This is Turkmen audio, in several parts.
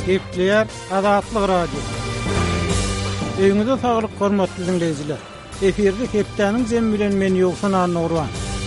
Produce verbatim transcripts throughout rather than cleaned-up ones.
Gepleyer Azatlyk Radio. Öňüňizde saglyk hormatly dinleýijiler. Eferde hepdeniň jem bilen men ýoksan anurwan.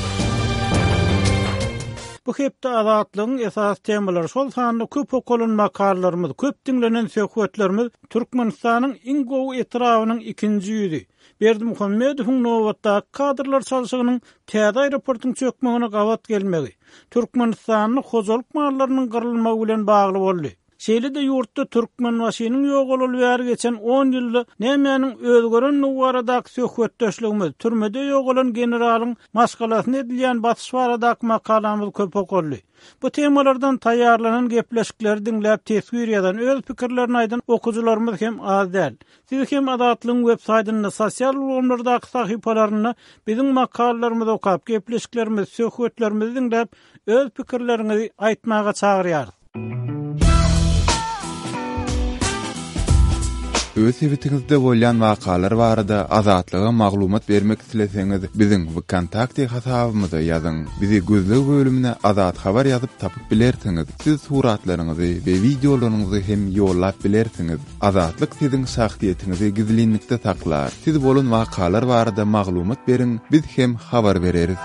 Bu hepde azatlygyň esas temalary şol sanly köp okulan makallarymyz, köp dinlenen söhbetlerimiz Türkmenistanyň iň gowy etrawynyň ikinji ýüzi. Berdi Muhammedowyň nowatda kadrlar çalyşygynyň täze aeroportyň çökmegine gawat gelmegi, Türkmenistanyň hojalyk mallarynyň gyrylmagy bilen bagly boldy. Şeýle-de ýurtda türkmen waşynyň ýok bolup ýar geçen on ýylda nämeňiň özgören nuwaradaky söhbetdeşligimiz, türmede ýok bolan generalyň maskalasyny edilýän batys baradaky makalamyz köp okuldy. Bu temalardan taýýarlanan gepleşikleri dinläp tesir ýazan öz pikirlerini aýdan okuwçylarymyz hem az däl. Siz hem Azatlygyň web saýtyny, sosial ulanlardaky sahypalaryny biziň makallarymyzy okap, gepleşiklerimiz, söhbetlerimizi dinläp öz pikirleriňizi aýtmaga çagyrýar. Öz sebetiňizde bolýan wakalar barada azatlyga maglumat bermek isleseňiz, biziň kontakty hasabymyza ýazyň. Bizi gözlegi bölümine azat habar ýazyp tapyp bilersiňiz. Siz suratlaryňyzy we videolaryňyzy hem ýollap bilersiňiz. Azatlyk siziň şahsiýetiniňizi gizlinlikde saklar. Siz bolan wakalar barada maglumat beriň, biz hem habar bereriz.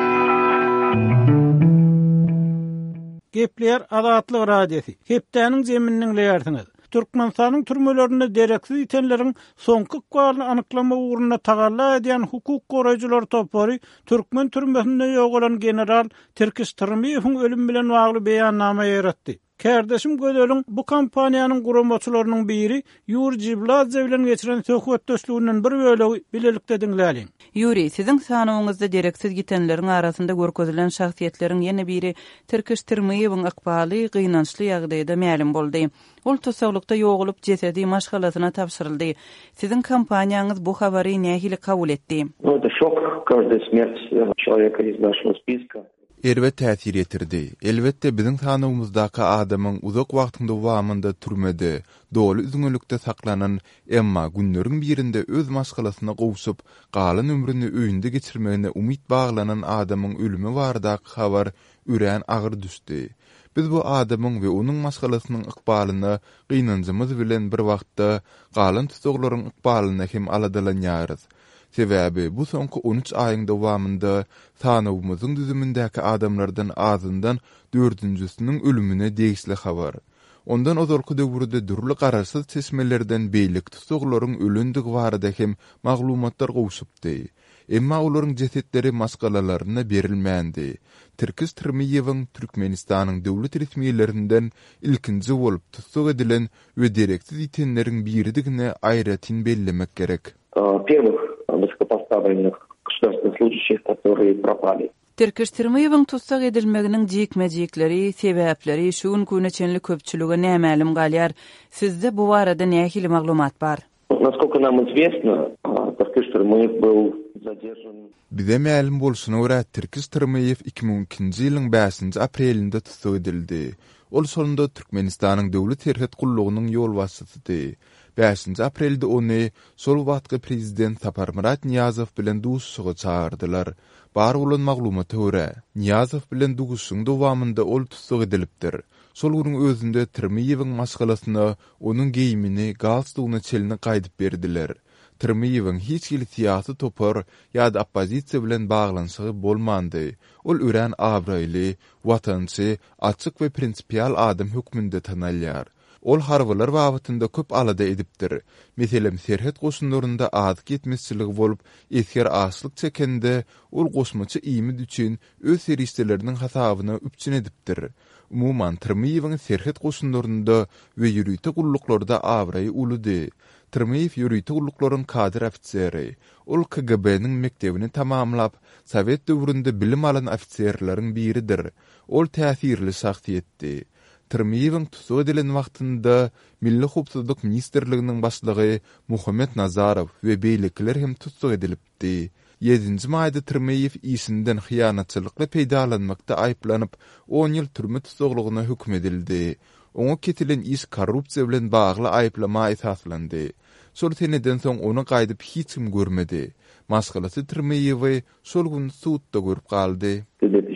Gepleyer Azatlyk Radiosi. Hepdeniň jeminiň leýärsiňiz. Türkmenistanyň türmelerini dereksiz itenleriň soňky gwarly anyklama uğruna tagalla edýän hukuk goraýjylar topary Türkmen türmesinde ýok bolan general Terkiş Tyrmyýewiň ölüm bilen bagly beýannama ýaratdy. Kärdeşim Gödeliň bu kampaniýanyň guramaçylarynyň biri Ýuri Jibladze bilen geçiren söhbetdeşliginden bir bölegi bilelikde dinläliň. Ýuri, siziň sanawyňyzda dereksiz gitenleriň arasynda görkezilen şahsiýetleriň ýene biri Terkiş Tyrmyýewiň akbaly, gynançly ýagdaýda ma'lum boldy. Ol tosaglykda ýok bolup jesedi maşgalasyna tapşyryldy. Siziň kampaniýaňyz bu habary nähili kabul etdi? Ну, это шок, каждая смерть человека из нашего списка. Erwet täsir etirdi. Elbetde biziň sanawymyzdaky adamyň uzak wagtynda wamynda türmede, dolu üzüňlükde saklanan, emma günleriň birinde öz maşgalasyna gowşup, galan ömrüni öýünde geçirmegine umyt baglanan adamyň ölümi bardak habar üren agyr düşdi. Biz bu adamyň we onuň maşgalasynyň ykbalyny gynanjymyz bilen bir wagtda galan tutuglaryň ykbalyna hem aladalanýarys. Sebäbi bu soňky on üç aýyň dowamında sanawymyzyň düzümindäki adamlardan azyndan dördüncüsiniň ölümine degişli habar. Ondan ozalky döwürde durly gararsız çeşmelerden beýlik tutuglaryň ölündigi barada hem maglumatlar gowşupdy. Emma olaryň jesetleri maskalalarına berilmändi. Terkiş Tyrmyýewiň Türkmenistanyň döwlet resmiýetlerinden ilkinji bolup tutsak edilen we dereksiz itenleriň biridigine aýratyn bellemek gerek. Первых высокопоставленных государственных служащих, которые пропали. Terkiş Tyrmyýewiň tutsak edilmeginiň jekmejekleri, sebäpleri şuň köneçenli köpçülüge nämälim galýar. Sizde bu barada nähili maglumat bar? Насколько нам известно, Теркиш Тyrmyýew был задержан. Bize ma'lum bolşuna görä Terkiş Tyrmyýew iki ming ikinji ýylyň beşinji aprelinde tutsak edildi. Ol sonunda Türkmenistanyň döwlet terhet gullugynyň ýol başçysy. beşinji aprelde ony sol wagtky prezident Saparmurat Niyazow bilen duşuşyga çağırdylar. Bar bolan maglumaty görä, Niyazow bilen duşuşyň dowamında ol tutsak edilipdir. Sol günüň özünde Tyrmyýewiň maşgalasyna, onuň geyimini, galstugyny çelini gaýdyp berdiler. Tyrmyýewiň hiç ýyl siýasy topar ýa-da oppozisiýa bilen baglanşygy bolmandy. Ol ören abraýly, watançy, açyk we prinsipial adam hökmünde tanalýar. Ol harwalar wagtynda köp alada edipdir. Meselem serhet goşunlarynda adyk etmezçiligi bolup, esker aşlyk çekende ol goşmaçy iými üçin öz serişleriniň hasabyna üpçün edipdir. Umuman Tyrmyýewiň serhet goşunlarynda we ýürüýte gulluklarda abraý uludy. Tyrmyýew ýürüýte gulluklarynň kadir ofiseri. Ol K G B-niň mektebini tamamlap, Sowet döwründe bilim alan ofisierleriň biridir. Ol täsirli şahsiýetdi. Tyrmyýewiň tutsak edilen wagtynda Milli Howpsuzlyk Ministrliginiň başlygy Muhammed Nazarow we beýlikler hem tutsak edilipdi. ýedinji maýda Tyrmyýew işinden hyýanatçylykla peýdalanmakda aýplanyp on ýyl türme tutsaklygyna hükm edildi. Oňa ketilen iş korrupsiýa bilen bagly aýplama esaslandy. Şol seneden soň onu gaýdyp hiç kim görmedi. Maşgalasy Tyrmyýewi şol gün suwtda görüp galdy. В две тысячи втором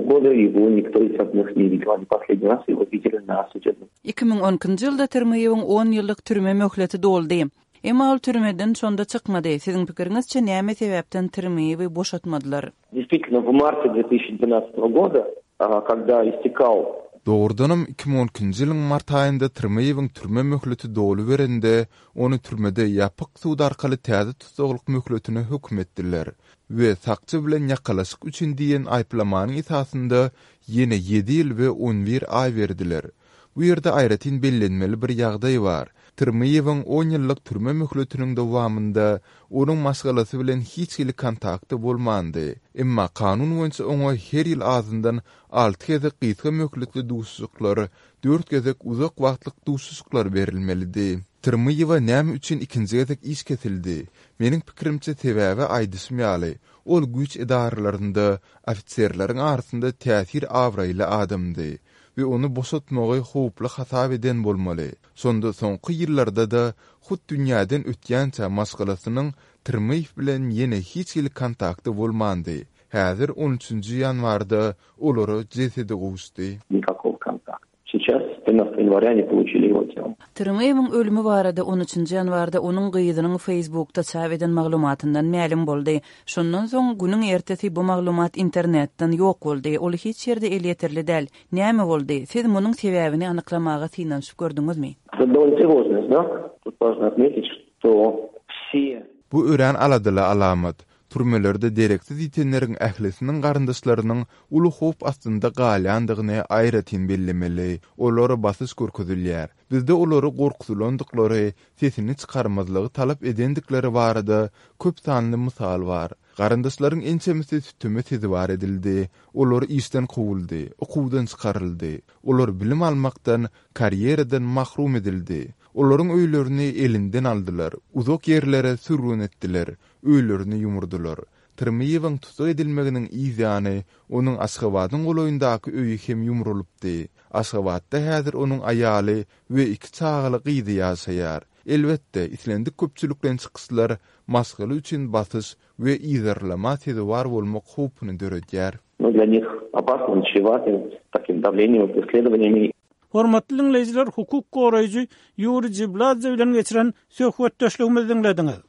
года его никто из родных не видел. Они последний раз его видели на суде. iki ming onunçy ýylda Tyrmyýewiň on ýyllyk türme möhleti doldy. Emma ol türmeden şonda çykmady. Siziň pikiriňizçe näme sebäpden Tyrmyýewi boşatmadylar? Действительно, в марте две тысячи двенадцатого года, когда истекал Doğrudanam iki ming on ikinji ýylyň mart aýynda Tyrmyýewiň türme möhleti dolu berende onu türmede ýapyk suda arkaly täze tutuklyk möhletine hökm etdiler we sakçy bilen ýakalaşyk üçin diýen aýplamanyň esasynda ýene yedi ýyl we on bir ay berdiler. Bu ýerde aýratyn bellenmeli bir ýagdaý bar. Tyrmyýewiň on ýyllyk türme möhletiniň dowamynda onuň maşgalasy bilen hiç ýyly kontakty bolmandy. Emma kanun boýunça oňa her ýyl azyndan alty gezek gysga möhletli duşsuzluklar, dört gezek uzak wagtlyk duşsuzluklar berilmelidi. Tyrmyýewa näme üçin ikinji gezek iş kesildi? Meniň pikirimçe sebäbi aýdysmýaly. Ol güç edarlarynda ofitserleriň arasynda täsir awraýly adamdy. Ve onu boşatmagy howply hasap eden bolmaly. Sonda soňky ýyllarda da hut dünýäden ötýänçä maşgalasynyň Tyrmyýew bilen ýene hiç ýyly kontakty bolmandy. Häzir on üçinji ýanwarda olary jesedi gowuşdy. Никакого контакта. Сейчас тринадцатого января они получили его тело. Tyrmyýewiň ölümi barada on üçinji ýanwarda onuň gyýdynyň Facebookda çap eden maglumatyndan ma'lum boldy. Şondan soň günüň ertesi bu maglumat internetden ýok boldy. Ol hiç ýerde el ýeterli däl. Näme boldy? Siz munyň sebäbini anyklamaga synanyp gördüňizmi? Это довольно тревожный знак. Тут важно отметить, что все... Bu ören aladyla alamat. Türmelerde direksiz ýetenleriň ählisiniň garyndaşlarynyň uly howp astynda galyandygyny aýratyn bellemeli. Olary basyş görkezilýär. Bizde olary gorkulandyklary, sesini çykarmazlygy talap edendikleri barada köp sanly mysal bar. Garyndaşlaryň ençemisi tütüme tezwar edildi. Olar işden kowuldy, okuwdan çykaryldy. Olar bilim almakdan, karýeradan mahrum edildi. Olaryň öýlerini elinden aldylar, uzak ýerlere sürgün etdiler, öýlerini ýumurdular. Tyrmyýewiň tutuk edilmeginiň ýzyny onuň Aşgabatyň goloýundaky öýü hem ýumrulypdy. Aşgabatda häzir onuň aýaly we iki çagaly gyzy ýaşaýar. Elbetde, islendik köpçülükden çykyslar maşgaly üçin basyş we ýzarlama tezwar bolmak howpyny döredýär. Но для них опасно, чревато таким давлением, преследованиями. Hormatly dinleyijiler, hukuk goraýjy Ýuri Jibladze bilen geçiren söhbetdeşligimizi dinlediňiz.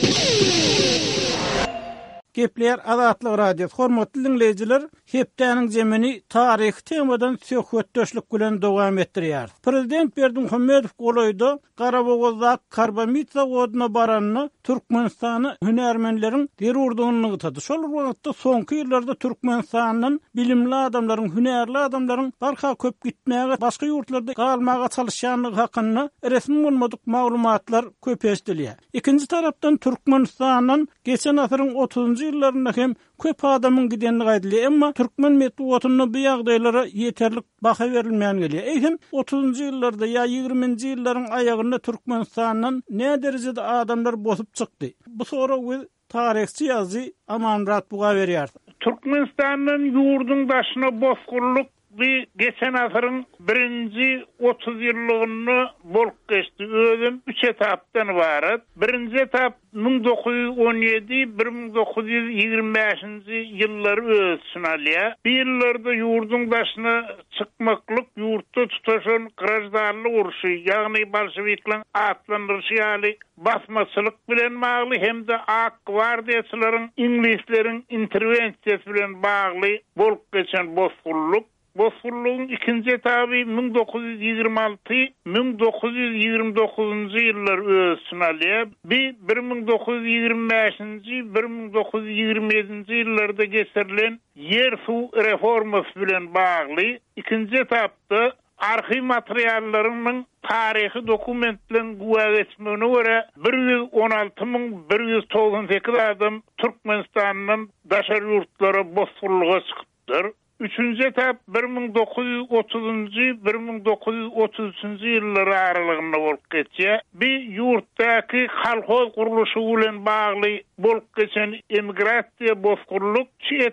Gepler Azatlyk radiosu. Hormatly dinleyijiler, hepdeniň jemini taryh temadan söhbetdeşlik bilen dowam etdirýär. Prezident Berdimuhammedow goloýda Garabogazda karbamid zawodyna baranyny Türkmenistany hünärmenleriň derurdugyny gytady. Şol wagtda soňky ýyllarda Türkmenistanyň bilimli adamlaryň, hünärli adamlaryň barha köp gitmäge, başga ýurtlarda galmaga çalışýanlygy hakynda resmi bolmadyk maglumatlar köp eşdilýär. Ikinji tarapdan Türkmenistanyň geçen asyryň otuzunjy ýyllarynda hem köp adamyň gidenligi aýdylýar, emma türkmen medeniýetine bu ýagdaýlara ýeterlik baha berilmän gelýär. Eýsem otuzunjy ýyllarda ýa ýigriminji ýyllaryň aýagynda Türkmenistanyň ne derejede adamlar bosup çykdy. Bu sora we taryhçy ýazy Amanrat buga berýär. Türkmenistanyň ýurdun daşyna bosgurluk bir geçen asyryň birinji otuz ýyllygyny bolup geçdi. Özüm üç etapdan ibaret. Birinji etap ming dokuz yüz on ýedi bir ming dokuz yüz ýygrimi beşinji ýyllary öz sunalýar. Bu ýyllarda ýurdun daşyna çykmaklyk, ýurtda tutaşan garaşdarlyk uruşy, ýagny bolşeviklerin atlandyryşy ýaly basmaçylyk bilen bagly hemde ak gwardiýaçylaryň, inglisleriň interwensiýasy bilen bagly bolup geçen bosgurluk. Bosgurlugyň ikinji etaby ming dokuz yüz ýygrimi alty ming dokuz yüz ýygrimi dokuzunjy ýyllar öz sunalýar. bir ming dokuz yüz ýygrimi beşinji bir ming dokuz yüz ýygrimi ýedinji ýyllarda geçirilen ýer suw reformasy bilen bagly. Ikinji etapda arxiv materiallarynyň taryhy dokumentlerin guwa geçmegine görä bir yüz on alty ming bir yüz togson sekiz adam Türkmenistanyň daşary ýurtlara bosgurlyga çykypdyr. Üçüncü etap bir ming dokuz yüz otuzunjy bir ming dokuz yüz otuz üçinji ýyllary aralygynda bolup geçýär. Bir ýurtdaky halkoz guruluşy bilen bagly bolup geçen emigrasiýa bosgurluk. Şu etap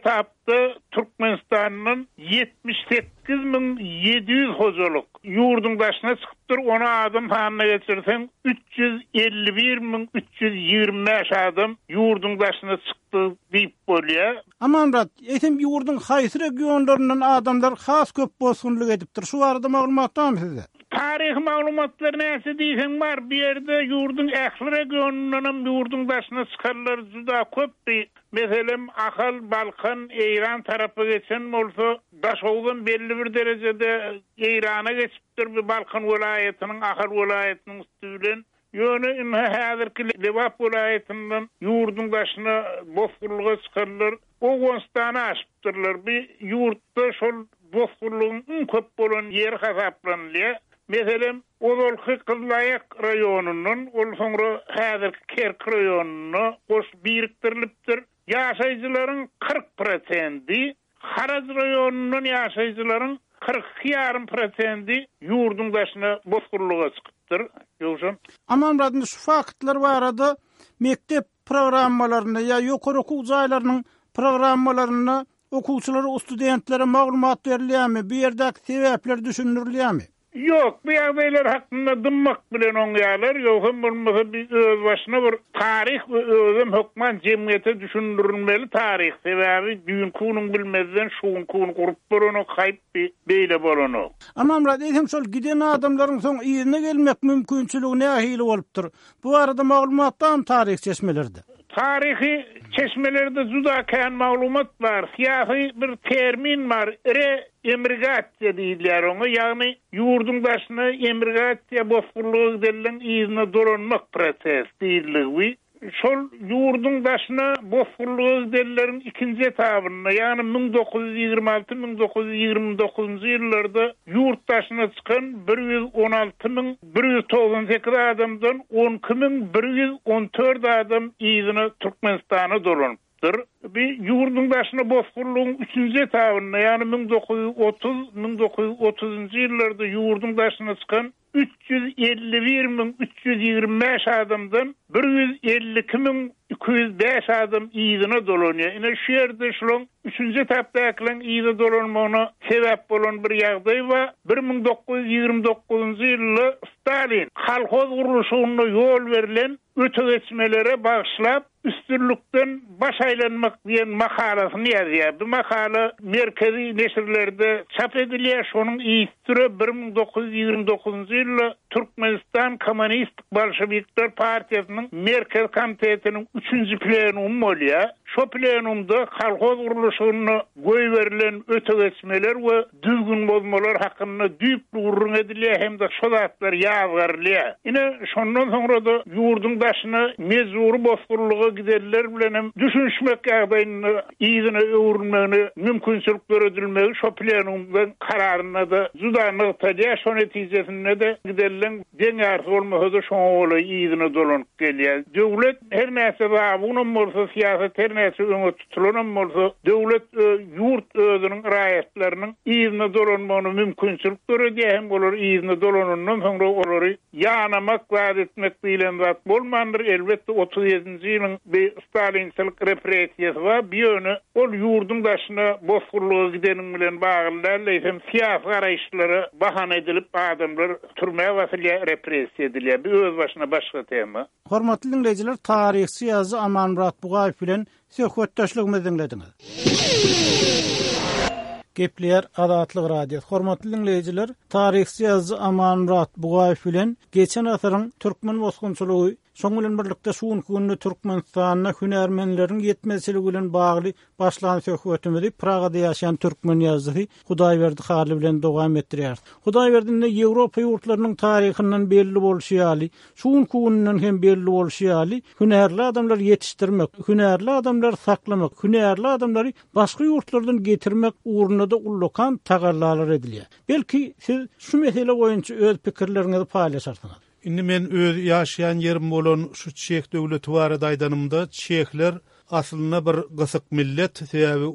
wagtda Türkmenistanyň yetmiş sekiz bin yedi yüz hojuluk ýurdun başyna çykypdyr. Ona adam hanyna geçirsen üç yüz elli bir bin üç yüz ýygrimi beş adam ýurdun başyna çykdy diýip bolýar. Aman rat, etem ýurdun haýsy regionlaryndan adamlar has köp bozgunlyk edipdir. Şu arada maglumat barmy sizde? Tarih maglumatları näse diýsen bar, bir ýerde ýurdun ähli regionundan ýurdun başyna çykarlar juda köpdi. Meselem Ahal, Balkan, Eýran tarapy geçen bolsa, Daşowdan belli bir derejede Eýrana geçipdir. Bir Balkan welaýatynyň, Ahal welaýatynyň üstünden ýöne inha häzirki Lewap welaýatynyň ýurdun başyna bozgunlyga çykarlar. O Gonstany aşypdyrlar. Bir ýurtda şol bozgunlygyň köp bolan ýeri hasaplanýar. Meselem Ozolky Kızlayak rayonunun, ol soňra häzirki Kerk rayonuna goş biriktirilipdir. Ýaşaýjylaryň kırk prosenti, Haraz rayonunun ýaşaýjylaryň kırk iki ýarım prosenti ýurdun başyna bozgunlyga çykypdyr. Ýogşa. Aman radynda şu faktlar barada mektep programmalaryna ýa ýokary okuw jaýlarynyň programmalaryna okuwçylara, studentlere maglumat berilýärmi? Bu ýerdäki sebäpler düşünürilýärmi? Yok, bu ýagdaýlar hakynda dymmak bilen oňýarlar, ýok-hem bolmasa bir öz başyna bir tarih we özüm hökman jemgyýete düşündirilmeli tarih. Sebäbi düýünkunyň bilmezden şuňkuny gurup bolan haýp beýle bolan. Ama Amrat, eýsem şol giden adamlaryň soň ýerine gelmek mümkinçiligi nähili bolupdyr? Bu arada maglumatdan tarih çeşmelerde. Tarihi çeşmelerde juda kän maglumat bar. Siýasy bir termin bar. Re emigrasiýa diýilýär oňa, ýagny ýurdun başyna emigrasiýa bozgunlygy denilen ýyzyna dolanmak proses diýilýär. Şol ýurdun başyna bozgunlygy denilen ikinji etabyna, ýagny bin dokuz yüz ýygrimi alty bin dokuz yüz ýygrimi dokuzyňjy ýyllarda ýurt başyna çykan bir yüz on alty bin bir yüz togson sekiz adamdan on iki bin bir yüz on dört adam ýyzyna Türkmenistana dolanıpdyr. Bir ýurdun başyna bozgunlygyň üçinji etabyna, ýagny bin dokuz yüz otuz bin dokuz yüz otuzunjy ýyllarda ýurdun başyna çykan üç yüz elli bir bin üç yüz ýygrimi beş adamdan bir yüz elli iki bin iki yüz beş adam ýyzyna dolanýar. Ine şu ýerde şolun üçinji etapdakylaryň ýyzyna dolanmagyna sebäp bolan bir ýagdaý we bir bin dokuz yüz ýygrimi dokuzyňjy ýylda Stalin halkoz guruluşyna ýol berilen öte geçmelere bağışlap üstünlükten baş aylanmak diyen makalasyny ýazýar. Bu makala merkezi neşirlerde çap edilýär. Şonuň ýitiri bir bin dokuz yüz ýygrimi dokuzyňjy ýylda Türkmenistan Kommunist Bolşewikler Partiýasynyň merkez komitetiniň üçinji plenumy bolýar. Şo plenumda halkoz guruluşyna goý berilen öte geçmeler we düzgün bozmalar hakynda düýp gurrun edilýär hem de şo zatlar ýazgyrylýar. Ine şondan soňra da ýurdun başyna mezuri bozgunlygy giderler bilen düşünmek ýagdaýyny ýyzyna öwürmegini mümkinçilikler edilmegi şo plenumdan kararyna da juda nyktaýar. Şo netijesinde de giderlen deňär bolmasa da şoňa ýyzyna dolanyp gelýär. Döwlet her näse bar, bunun bolsa siýasat her näse öňe tutulan bolsa, döwlet ýurt özüniň raýatlarynyň ýyzyna dolanmagyny mümkinçilikler edýär, hem bolar ýyzyna dolanandan soňra olary ýanamak wagt etmek diýilen zat bolmandyr. Elbetde otuz ýedinji ýylyň bir Stalinçylyk repressiýasy bar. Bir ýöne ol ýurdun başyna bozgunlygy gideniň bilen bagly hem siýasy garaýşlary bahana edilip adamlar türmäge basylýar, repressiýa edilýär. Bir öz başyna başga tema. Hormatly dinleýijiler, tarihçi ýazgy Aman Murat Bugaýew bilen söhbetdeşligimizi dinlediňiz. Gepler Adatlyk radio. Hormatly dinleýijiler, tarihçi ýazgy Aman Murat Bugaýew bilen geçen asaryň türkmen bozgunçylygy soň bilen birlikde şuň günni Türkmenistanyna hünärmenleriň ýetmezçiligi bilen bagly başlan söhbetimizi Pragada ýaşaýan türkmen ýazgy Hudaýberdi Hali bilen dowam etdirýär. Hudaýberdinde Ýewropa ýurtlarynyň taryhynyň belli bolşy ýaly, şuň günniň hem belli bolşy ýaly hünärli adamlar ýetişdirmek, hünärli adamlar saklamak, hünärli adamlary başga ýurtlardan getirmek uğruna da ullukan tagallar edilýär. Belki siz şu mesele boýunça öz pikirleriňizi paýlaşarsyňız. Indi men öz ýaşaýan ýerim bolan şu Çek döwleti barada aýdanymda Çekler aslında bir gysyk millet, sebäbi ol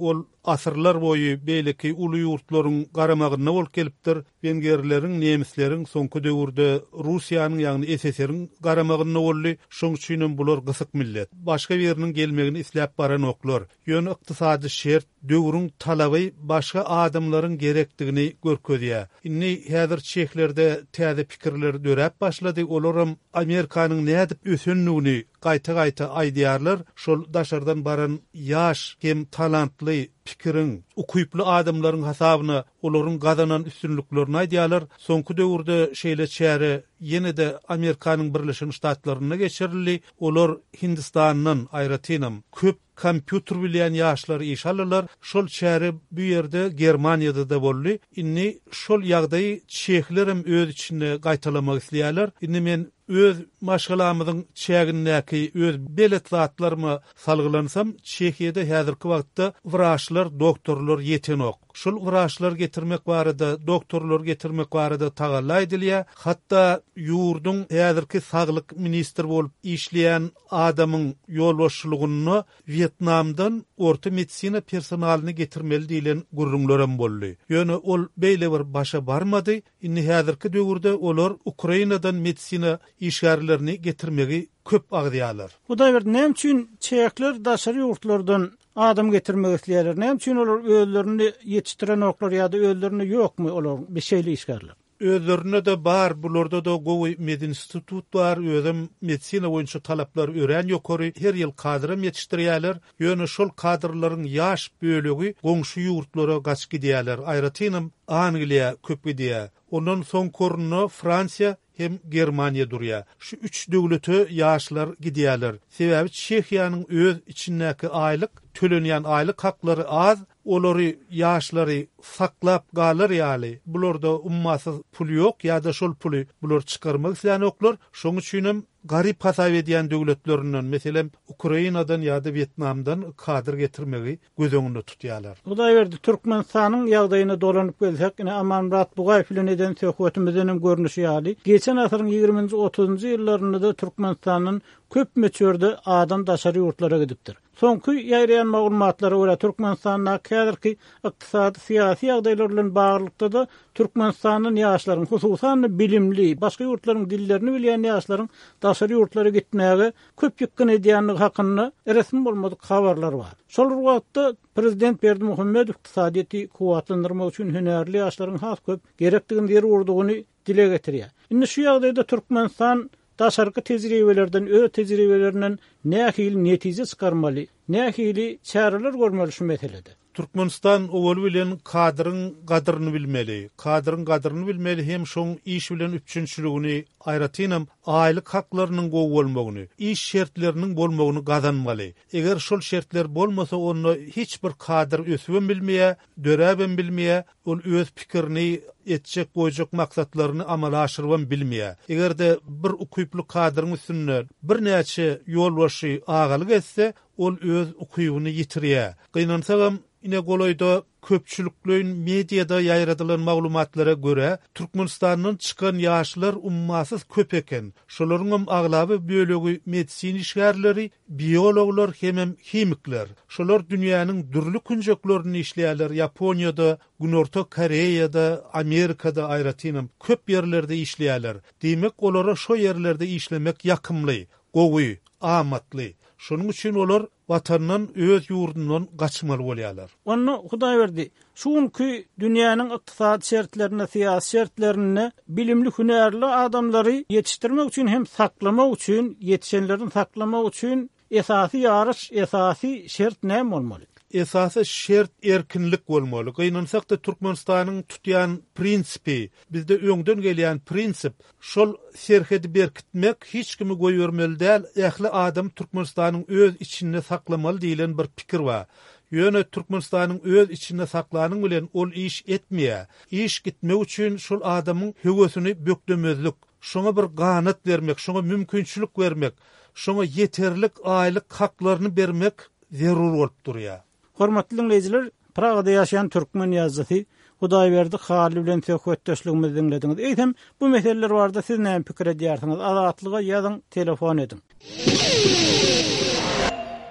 asırlar boyu beýleki uly ýurtlaryň garamagyna bolup gelipdir. Vengerleriň, nemisleriň soňky döwürde Russiýanyň ýagny S S S R-iň garamagyna boldy. Şoň üçin bular gysyk millet. Başga biriniň gelmegini isläp baran oklar. Ýöne ykdysady şert, döwürüň talaby başga adamlaryň gerekdigini görkezýär. Inni häzir çeklerde täze pikirler döräp başlady. Olaram Amerikanyň nädip ösenligini gaýta-gaýta aýdýarlar. Şol daşardan baran ýaş hem talantly pikirin, ukuyplu adamlaryň hasabyna olaryň gazanan üstünlüklerini aýdýarlar. Soňky döwürde şeýle çäre ýene-de Amerikanyň Birleşik Ştatlaryna geçirildi. Olar Hindistanyň aýratynam köp kompýuter bilýän ýaşlar iş alyrlar. Şol çäre bu ýerde Germaniýada da boldy. Inni şol ýagdaýy çeklerim öz içinde gaýtalamak isleýärler. Inni men öz maşgalamyzyň çägindäki öz belet zatlarymy salgylansam, Çekiýede häzirki wagtda wraçlar, doktorlar ýetenok. Şol wraçlar getirmek barada, doktorlar getirmek barada tagalla edilýär. Hatda ýurdun häzirki saglyk ministri bolup işleýän adamyň ýolbaşçylygyny Vietnamdan orta medisina personalyny getirmeli diýilen gurrunlaram boldy. Ýöne ol beýle bir başa barmady. Inni häzirki döwürde olar Ukrainadan medisina işgärlerini getirmegi köp agdýarlar. Bu da bir näme üçin çekler daşary ýurtlardan adam getirmek isleýärler? Näme üçin olar özlerini ýetişdiren oklar ýa-da özlerini ýokmy olar bir şeýle işgärler? Özlerine de bar, bularda da gowy medin institut bar, özüm medisina boýunça talaplar ören ýokary, her ýyl kadrym ýetişdirýärler. Ýöne şol kadrlaryň ýaş bölegi goňşy ýurtlara gaç gidýärler. Aýratynam Angliýa köp gidýär. Ondan soň korunna Fransiýa hem Germaniýa durýar. Şu üç döwlete ýaşlar gidýärler. Sebäbi Çekiýanyň öz içindäki aýlyk, tölenýän aýlyk haklary az, olary ýaşlary saklap galar ýaly. Bularda ummasy pul ýok ýa-da şol puly bular çykarmak isleýän oklar. Şoň üçin garip hasap edýän döwletlerinden, meselem Ukrainadan ýa-da Vietnamdan kadr getirmegi göz öňünde tutýarlar. Hudaý berdi, Türkmenistanyň ýagdaýyna dolanyp gelsek, ine Amanmurat Bugaýew bilen eden söhbetimizden görnüşi ýaly. Geçen asyryň ýygrimiňji otuzynjy ýyllarynda Türkmenistanyň köp meçhurde adam daşary ýurtlara gidipdir. Soňky ýaýraýan maglumatlara görä Türkmenistanyň häzirki ykdysady, syýasy ýagdaýlar bilen baglykda da Türkmenistanyň ýaşlaryň, hususan bilimli, başga ýurtlaryň dillerini bilýän ýaşlaryň daşary ýurtlara gitmäge köp ýykyn edýänligi hakynda resmi bolmadyk habarlar bar. Şol wagtda Prezident Berdimuhammedow ykdysadyety kuwatlandyrmak üçin hünärli ýaşlaryň has köp gerekdigini ýer urdugyny dile getirýär. Indi şu ýagdaýda Türkmenistan daşarky tejribelerden, ö tejribelerinden nähili netije çykarmaly, nähili çäreler görmeli şu meselede. Türkmenistan owal bilen kadryň gadryny bilmeli. Kadryň gadryny bilmeli hem şoň iş bilen üçünçiligini aýratynam aýlyk haklarynyň gowy bolmagyny, iş şertleriniň bolmagyny gazanmaly. Eger şol şertler bolmasa onu hiç bir kadr ösüben bilmeýär, döräben bilmeýär, ol öz pikirini etjek goýjak maksatlaryny amala aşyryban bilmeýär. Egerde bir ukuyply kadryň üstünde bir näçe ýolbaşy agalyk etse, ol öz ukuyuny ýitirýär. Gynansagam ine goloyda köpçülüklerin mediada ýaýradylan maglumatlara göre Türkmenistanyň çykan ýaşlar ummasız köp eken. Şolaryň aglaby bölegi medisin işgärleri, biologlar hem hemikler. Şolar dünýäniň dürli künjeklerini işleýärler. Yaponiýada, Günorta Koreýada, Amerikada aýratynam köp ýerlerde işleýärler. Demek olara şo ýerlerde işlemek ýakymly, gowy, amatly. Şonuň üçin olar watandan öz ýurdundan gaçmaly bolýarlar. Onu Hudaý berdi. Şuňky dünýäniň ykdysady şertlerine, syýasy şertlerine bilimli hünärli adamlary ýetişdirmek üçin hem saklamak üçin, ýetişenlerini saklamak üçin esasy ýarış, esasy şert näme bolmaly? Esasy şert erkinlik bolmaly. Gynansak da Türkmenistanyň tutýan prinsipi, bizde öňden gelýän prinsip, şol serhedi berkitmek hiç kimi goýbermeli däl. Ähli adam Türkmenistanyň öz içinde saklamaly diýilen bir pikir bar. Ýöne Türkmenistanyň öz içinde saklanyň bilen ol iş etmeýär. İş gitmek üçin şol adamyň höwesini böklemezlik, şoňa bir ganat bermek, şoňa mümkinçilik bermek, şoňa ýeterlik aýlyk haklaryny bermek zerur bolup durýar. Hormatly dinleyijiler, Pragada ýaşaýan türkmen ýazgysy Hudaý berdi Halil bilen söhbetdeşligimizi dinlediňiz. Eýsem, bu meseleler barada siz näme pikir edýärsiňiz? Azatlyga ýazyň, telefon edin.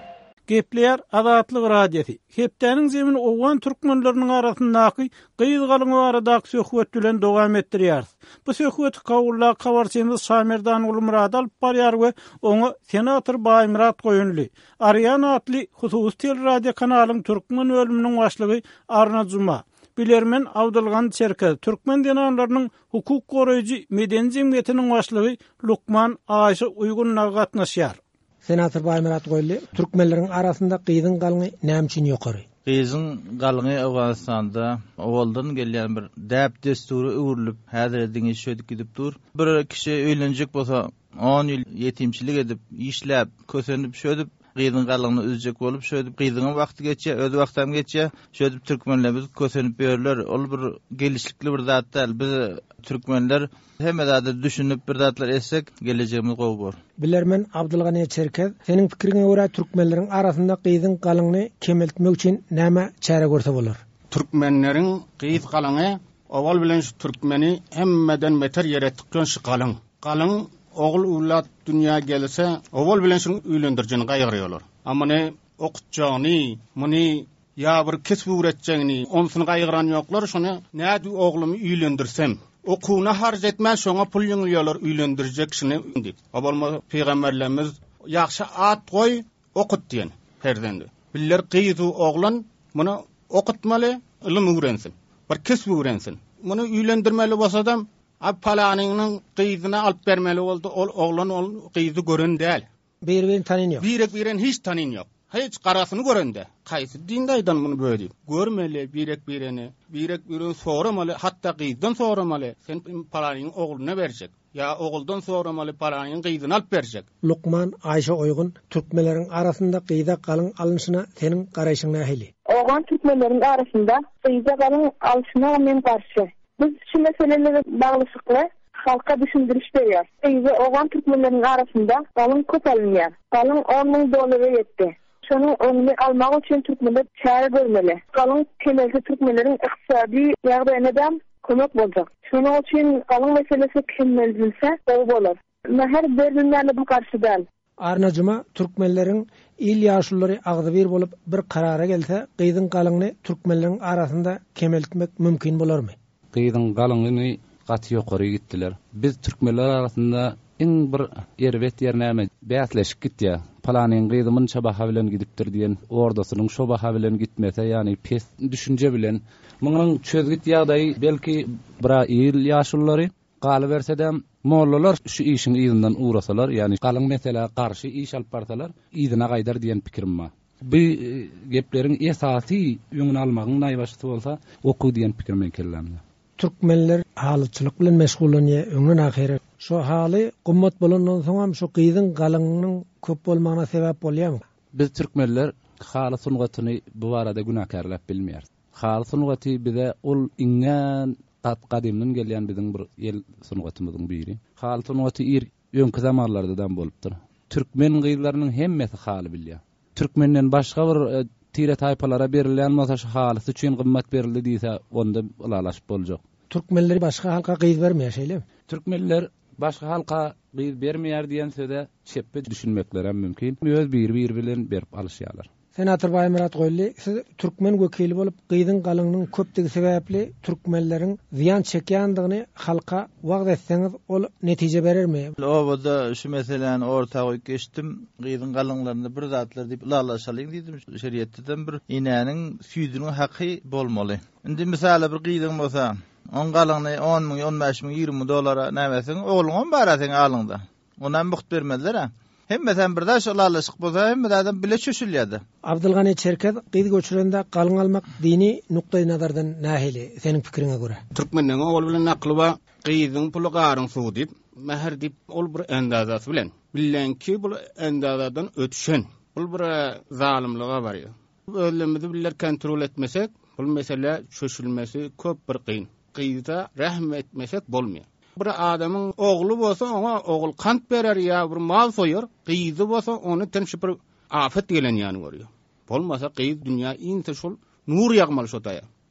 Gepler Azatlyk radiosi. Hepdeniň zemin owan türkmenläriniň arasyndaky gyýyl galyň baradaky söhbet bilen dowam etdirýär. Bu söhbet kawulla kawarçymyz Şamerdan Ulmurad alyp barýar we oňa senator Baýmurat goýunly. Ariana atly hususy tel radio kanalynyň türkmen bölüminiň başlygy Arna Juma. Bilermen Abdulgan Çerkez, Türkmen denanlarynyň hukuk goraýjy medeni jemgyýetiniň başlygy Lukman Aýşy uygun gatnaşýar. Senator Baýmurat goýly, türkmenleriň arasynda gyýdyň galyny näme üçin ýokary? Gyýdyň galyny Awganistanda owaldan gelýän bir däp destury öwrülüp, häzir diňe şöýdük gidip dur. Bir kişi öýlenjek bolsa on ýyl ýetimçilik edip, işläp, kösenip şöýdüp gyýdyň galyny üzjek bolup şöýdüp gyýdyň wagty geçe, öz wagtam geçe, şöýdüp türkmenlerimiz kösenip berler. Ol bir gelişlikli bir zat däl. Biz türkmenler hemme zat düşünüp bir zatlar etsek geleceğimiz gowy bor. Bilermen Abdulgany Çerkez, seniň pikiriňe görä türkmenleriň arasynda gyýdyň galyny kemeltmek üçin näme çäre görse bolar? Türkmenleriň gyýyd galyny owal bilen şu türkmeni hemmeden beter ýere tıkýan şu galyň. Galyň oğul ulat dünya gelse owal bilen şunu üýlendirjeni gaýgyrýarlar. Amma ne okutjany, muny ya bir kesip üretjegini, onysyny gaýgyran ýoklar, şonu näde oğlumy üýlendirsem, okuwna harj etmän şoňa pul ýyňlýarlar üýlendirjek şunu dik. Abalma peýgamberlerimiz ýaxşy at goý, okut diýen herdendi. Biller gyýdy oğlan muny okutmaly, ilim öwrensin. Bir kesip öwrensin. Muny üýlendirmeli bolsadam Ab palanynyň gyýdyna alyp bermeli boldy. Ol oglan ol gyýdy gören däl. Bir-birini tanyn ýok. Birek-biren hiç tanyn ýok. Hiç garasyny görende. Kaýsy dindaýdan muny böýdi. Görmeli birek-bireni, birek-biren soramaly, hatda gyýdydan soramaly. Sen palanyň ogluna berjek. Ya oguldan soramaly palanyň gyýdyny alyp berjek. Lukman Aýşa Oýgun, türkmenleriň arasynda gyýda galyň alynşyna seniň garaýşyň nähili? Owan türkmenleriň arasynda gyýda galyň alynşyna men garşy. Biz şu meseleleri bağlışıklı halka düşündürüş veriyor. Eyze oğlan Türkmenlerin arasında kalın köp alınıyor. Kalın on bin dolara yetti. Şunu onu almak için Türkmenler çare görmeli. Kalın kemelsi Türkmenlerin iktisadi yağdayına kömek olacak. Şunu için kalın meselesi kemelbilse o olur. Meher berdinlerle bu karşıdan. Arna Juma, Türkmenlerin il ýaşulary agdy bir bolup bir karara gelse, gyýdyň galyny Türkmenleriň arasynda kemeltmek mümkin bolarmy? Gyýdyň galyny gaty ýokary gitdiler. Biz türkmenler arasynda iň bir erbet ýernäme bäsleşip gitdi. Palanyň gyýdymyň çabaha bilen gidipdir diýen ordasynyň şobaha bilen gitmese, ýani pes düşünje bilen munyň çözgit ýagdaýy belki bira il ýaşulary galy bersedem mollalar şu işin ýygynyň uğrasalar, ýani galyň mesela garşy iş alyp barsalar, ýygyna gaýdar diýen pikirim bar. Bu gepleriň esasy ýöňüne almagyň naýbaşy bolsa, oku diýen pikirime kellemdi. Türkmenler halyçylyk bilen meşgullanýar, öňüň ahyry şu haly gummat bolandan soňam şu gyýdyň galynyň köp bolmagyna sebäp bolýarmy? Biz türkmenler haly sungatyny bu barada günahkarlap bilmeýär. Haly sungaty bize ol iňen tat gadymdan gelýän biziň bir ýel sungatymyzyň biri. Haly sungaty ir öňki zamanlardan bolupdyr. Türkmen gyýlarynyň hemmesi haly bilýär. Türkmenden başga bir tire taýpalara berilýän bolsa şu halysy üçin gymmat berildi diýse, onda ulalaşyp boljak. Türkmenler başga halka gyýy bermeýär şeýle. Türkmenler başga halka gyýy bermeýär diýen söze çeppe düşünmekler hem mümkin. Öz bir-bir bilen berip alýarlar. Senator Baýmurat goýly, siz türkmen wekili bolup gyýdyň galynyň köpdigi sebäpli türkmenleriň ziýan çekýändigini halka wagt etseňiz, ol netije berermi? Owada şu meseleni ortaga geçdim. Gyýdyň galyňlaryny bir zatlar diýip ulalaşalyň diýdim. Şeriýetden bir inäniň süýdüniň haky bolmaly. Indi misala bir gyýdyň bolsa, on galyny on min, on beş min, ýygrimi dolara nämeseň, ogluň barasyň alyňda. Ona muht bermediler ha. Hemmeden bir daş ulalaşyk bolsa, hemmeden bile çöşülýärdi. Abdulgany Çerkez, gyýdy göçürende galyň almak dini nukdaý nazardan nähili seniň pikiriňe görä? Türkmenleriň ol bilen nakly ba gyýdyň pulu garyň suw diýip, meher diýip ol bir endazasy bilen bilenki bu endazadan ötüşen. Bul bir zalimlige bar ýa. Ölümidi biller kontrol etmesek, bu mesele çöşülmesi köp bir kıyın. Gyýda rahm etmesek bolmaýar. Bir adamyň ogly bolsa, ona ogul kant berer ya bir mal soýar, gyýdy bolsa onu temşip bir afet gelen ýany görýär. Bolmasa gyýdy dünýä ýa-da şol nur ýagmaly şotaýa.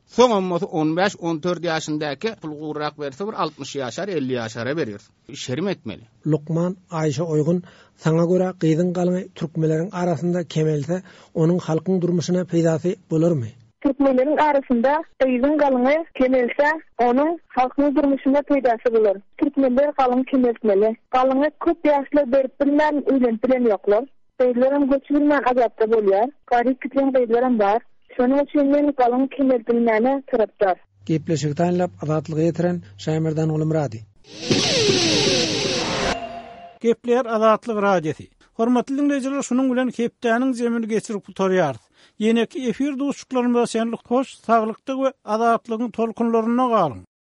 Soňam on beş on dört ýaşyndaky pul gurrak berse bir altmış ýaşar elli ýaşara berir. Şerim etmeli. Lukman Ayşe Oygun sana göre gyzyň galyny türkmenleriň arasynda kemelse onuň halkyň durmuşyna peýdasy bolarmy? Türkmenlerin arasında gyzyň galyny kemelse onuň halkyň durmuşyna peýdasy bolar. Türkmenler galyny kemelmeli. Galyny köp ýaşlar berip bilmän öýlendiren ýoklar. Beýlerim göçürmän azapda bolýar. Gary kitlen beýlerim bar. Şonuň üçin men galyny kemeldirmäne tarapdar. Gepleşik taýlap azatlygy ýetiren Şaýmyrdan Ulumrady. Gepler Azatlyk radiosi. Hormatly dinleýijiler, şunuň bilen hepdäniň zemini geçirip tutarýar. Ýene-ki efir dostluklarymyza şenlik hoş, saglykdyk we azatlygyň tolkunlaryna galyň.